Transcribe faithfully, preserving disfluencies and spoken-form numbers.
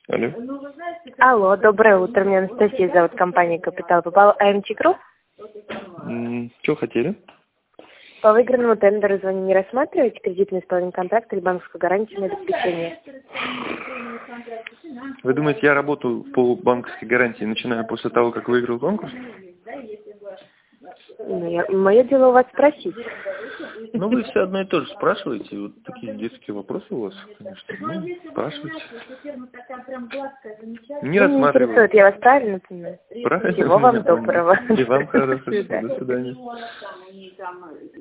Алло. Алло, доброе утро. Меня Анастасия зовут, компания «Капитал». Попал АМЧ Групп. Что хотели? По выигранному тендеру звоню. Не рассматриваете кредитный исполнение контракта или банковскую гарантию на обеспечение? Вы думаете, я работаю по банковской гарантии, начинаю после того, как выиграл конкурс? Ну, я, мое дело у вас спросить. Ну, вы все одно и то же спрашиваете. Вот такие детские вопросы у вас, конечно. Ну, спрашивайте. Не Ну, не рассматриваю. интересует, я вас правильно понимаю? Правильно. Всего вам доброго. И вам хорошего. До свидания.